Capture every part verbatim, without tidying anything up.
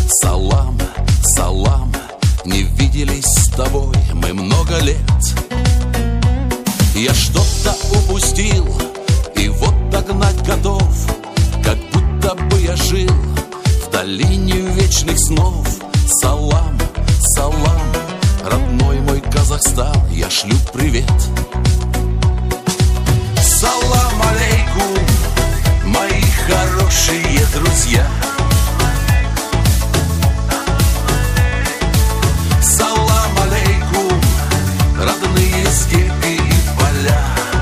Салам, салам, не виделись с тобой мы много лет. Я что-то упустил, и вот догнать готов, как будто бы я жил в долине вечных снов. Салам, салам, родной мой Казахстан, я шлю привет. Салам алейкум, мои хорошие друзья. Салам алейкум, родные степи и поля.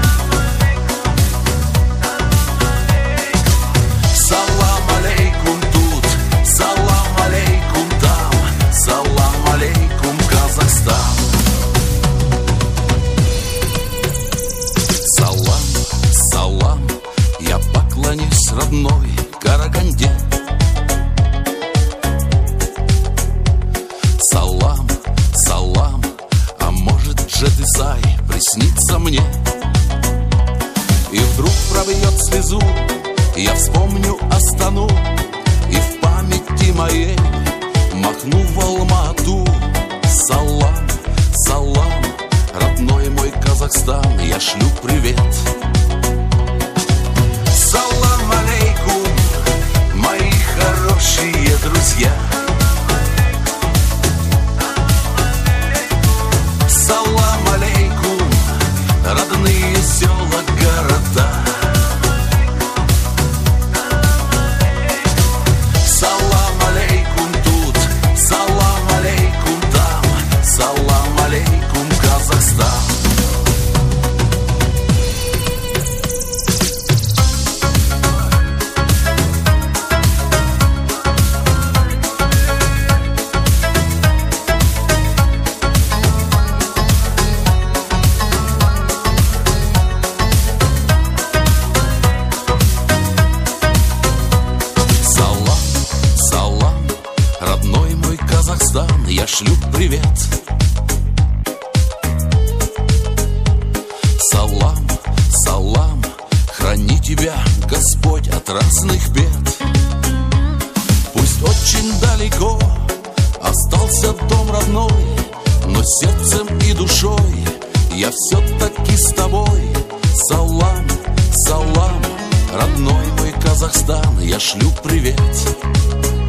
Салам алейкум тут, салам алейкум там, салам алейкум, Казахстан. Салам, салам, я поклонюсь родной Караганде. Салам, салам, а может Джетисай приснится мне. И вдруг пробьет слезу, я вспомню Астану, и в памяти моей махну в Алма-Ату. Салам, салам, родной мой Казахстан, я шлю привет. Салам алейкум, мои хорошие друзья. Салам алейкум, родные села, города. Салам алейкум тут, салам алейкум там, салам алейкум, Казахстан. Я шлю привет. Салам, салам, храни тебя Господь от разных бед. Пусть очень далеко остался дом родной, но сердцем и душой я все-таки с тобой. Салам, салам, родной мой Казахстан, я шлю привет.